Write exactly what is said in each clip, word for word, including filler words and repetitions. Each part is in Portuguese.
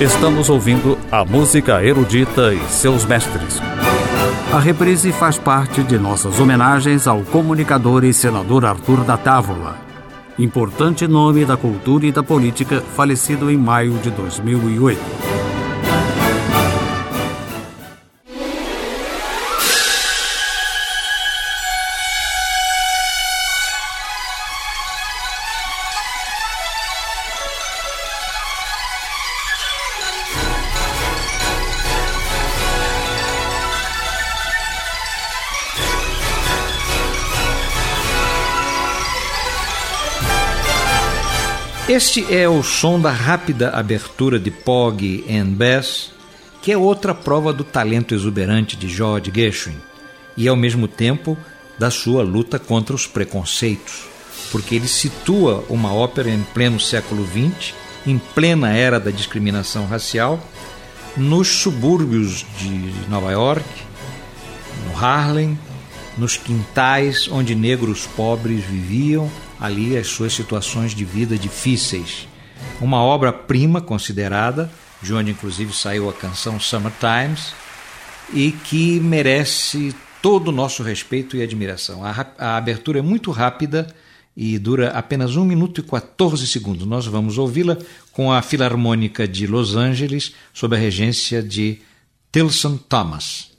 Estamos ouvindo a música erudita e seus mestres. A reprise faz parte de nossas homenagens ao comunicador e senador Arthur da Távola, importante nome da cultura e da política, falecido em maio de dois mil e oito. Este é o som da rápida abertura de Porgy and Bess, que é outra prova do talento exuberante de George Gershwin e, ao mesmo tempo, da sua luta contra os preconceitos, porque ele situa uma ópera em pleno século vinte, em plena era da discriminação racial, nos subúrbios de Nova York, no Harlem, nos quintais onde negros pobres viviam, ali as suas situações de vida difíceis. Uma obra-prima considerada, de onde inclusive saiu a canção Summertimes, e que merece todo o nosso respeito e admiração. A, a abertura é muito rápida e dura apenas um minuto e quatorze segundos. Nós vamos ouvi-la com a Filarmônica de Los Angeles, sob a regência de Tilson Thomas.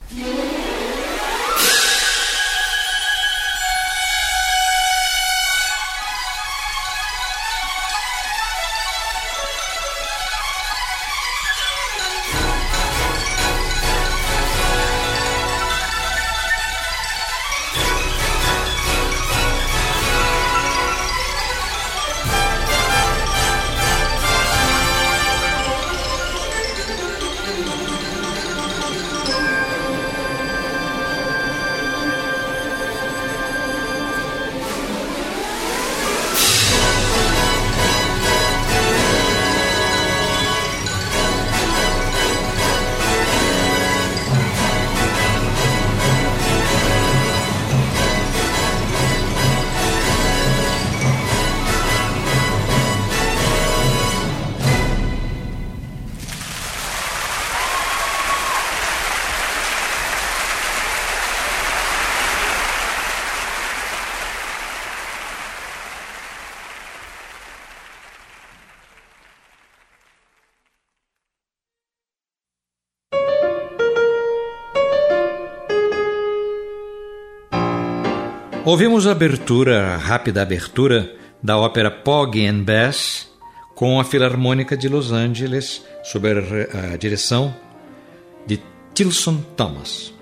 Ouvimos a abertura, a rápida abertura da ópera Porgy and Bess com a Filarmônica de Los Angeles sob a, a direção de Tilson Thomas.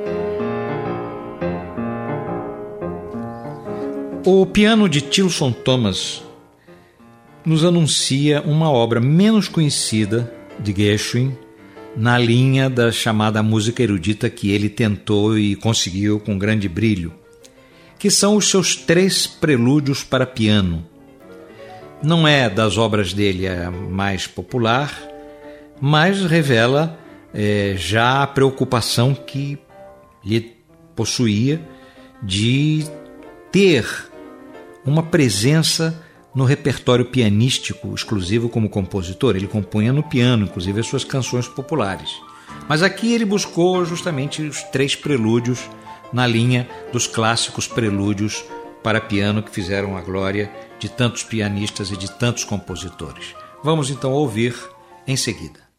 O piano de Tilson Thomas nos anuncia uma obra menos conhecida de Gershwin na linha da chamada música erudita que ele tentou e conseguiu com grande brilho, que são os seus três prelúdios para piano. Não é das obras dele a mais popular, mas revela é, já a preocupação que lhe possuía de ter uma presença no repertório pianístico exclusivo como compositor. Ele compunha no piano, inclusive, as suas canções populares. Mas aqui ele buscou justamente os três prelúdios na linha dos clássicos prelúdios para piano que fizeram a glória de tantos pianistas e de tantos compositores. Vamos então ouvir em seguida.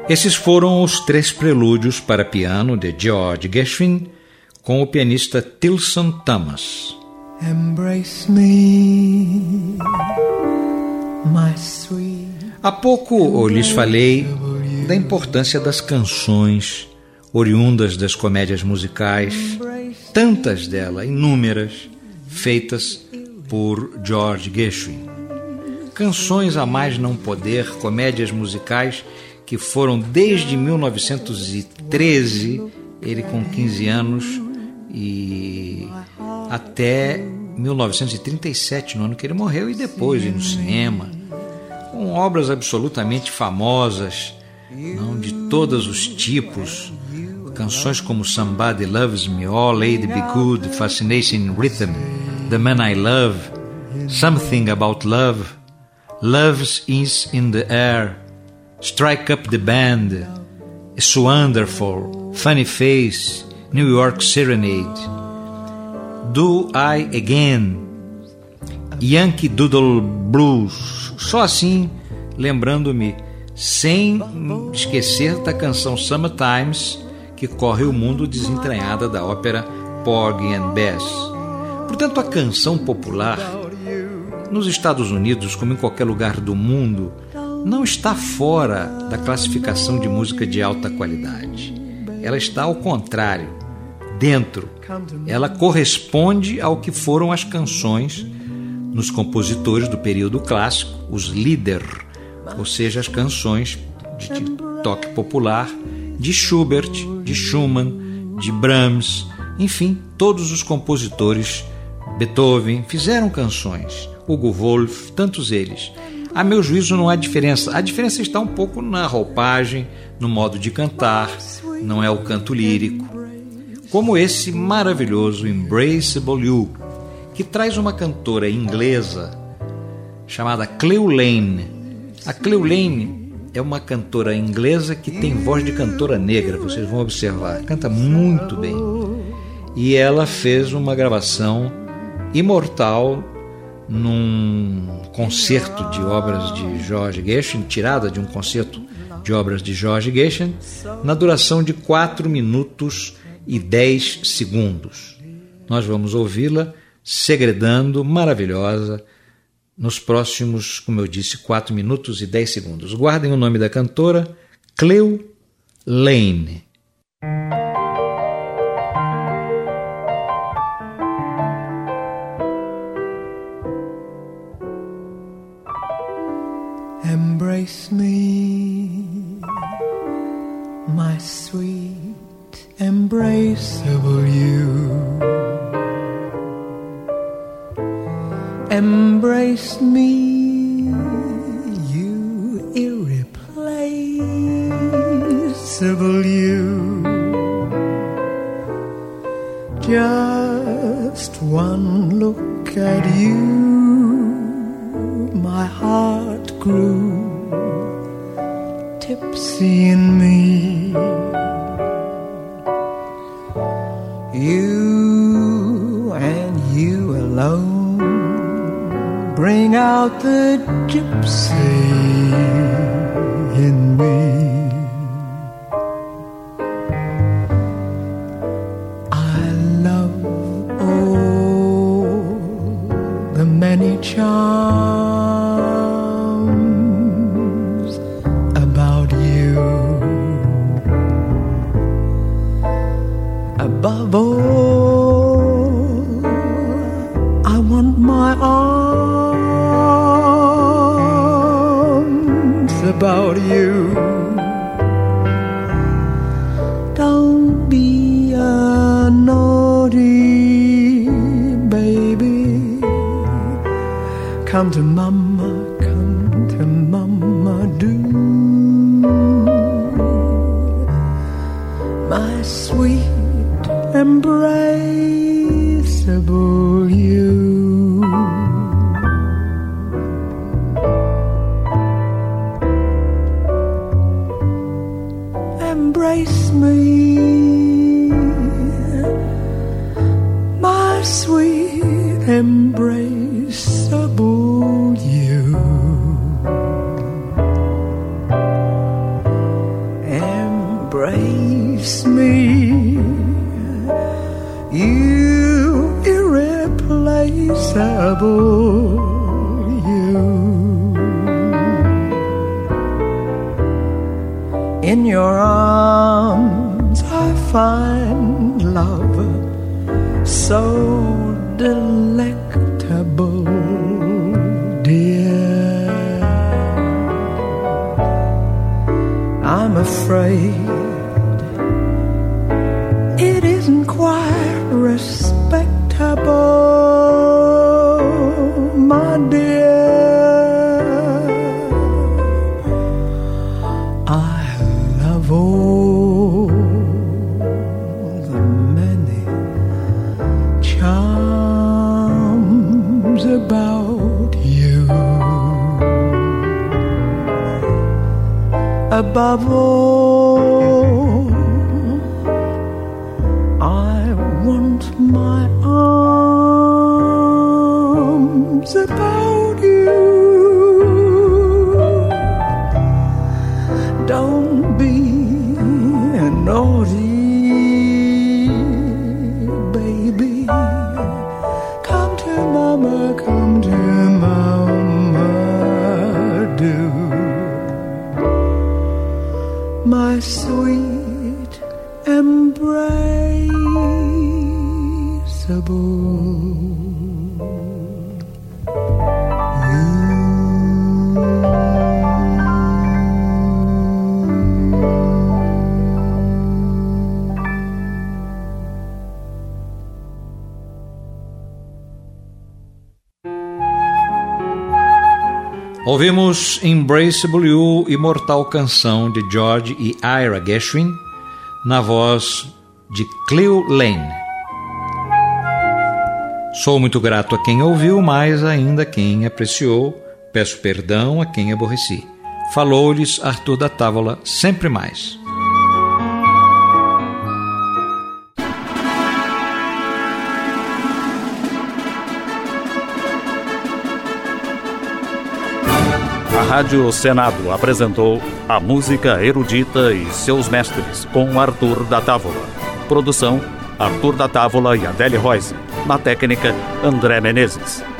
Esses foram os três prelúdios para piano de George Gershwin com o pianista Tilson Thomas. Embrace me, my sweet. Há pouco eu lhes falei da importância das canções oriundas das comédias musicais, tantas delas, inúmeras, feitas por George Gershwin. Canções a mais não poder, comédias musicais que foram desde mil novecentos e treze, ele com quinze anos, e até mil novecentos e trinta e sete, no ano que ele morreu, e depois no cinema, com obras absolutamente famosas, não, de todos os tipos, canções como Somebody Loves Me, Oh Lady Be Good, Fascination Rhythm, The Man I Love, Something About Love, Love's Is in the Air, Strike Up the Band, It's Wonderful, Funny Face, New York Serenade, Do I Again, Yankee Doodle Blues, só assim, lembrando-me, sem esquecer da canção Summertimes, que corre o mundo desentranhada da ópera Porgy and Bess. Portanto, a canção popular, nos Estados Unidos, como em qualquer lugar do mundo, não está fora da classificação de música de alta qualidade. Ela está ao contrário, dentro. Ela corresponde ao que foram as canções nos compositores do período clássico, os Lieder, ou seja, as canções de toque popular de Schubert, de Schumann, de Brahms, enfim, todos os compositores, Beethoven, fizeram canções, Hugo Wolf, tantos eles. A meu juízo não há diferença, a diferença está um pouco na roupagem, no modo de cantar, não é o canto lírico, como esse maravilhoso Embraceable You, que traz uma cantora inglesa chamada Cleo Lane. A Cleo Lane é uma cantora inglesa que tem voz de cantora negra, vocês vão observar, canta muito bem. E ela fez uma gravação imortal num concerto de obras de George Gershwin, tirada de um concerto de obras de George Gershwin, na duração de quatro minutos e dez segundos. Nós vamos ouvi-la segredando, maravilhosa, nos próximos, como eu disse, quatro minutos e dez segundos. Guardem o nome da cantora, Cleo Lane. Embrace me, my sweet, embraceable you. Embrace me, you irreplaceable you. Just one look at you, my heart grew tipsy in me. You and you alone bring out the gypsy in me. I love all the many charms about you. Above all, I want my arms about you. Don't be a naughty baby. Come to mama, come to mama, do. My sweet embraceable you. Embrace me, my sweet embraceable you. irreplaceable you. In your arms I find love so delectable, dear. I'm afraid it isn't quite respectable, my dear. I love all the many charms about you. Above all, I want my arms about you. Don't be naughty, baby. Come to mama, come to mama, do. My sweet embraceable. Ouvimos Embraceable You, imortal canção de George e Ira Gershwin, na voz de Cleo Lane. Sou muito grato a quem ouviu, mais ainda quem apreciou. Peço perdão a quem aborreci. Falou-lhes Arthur da Távola, sempre mais. A Rádio Senado apresentou A Música Erudita e Seus Mestres, com Arthur da Távola. Produção, Arthur da Távola e Adele Roise. Na técnica, André Menezes.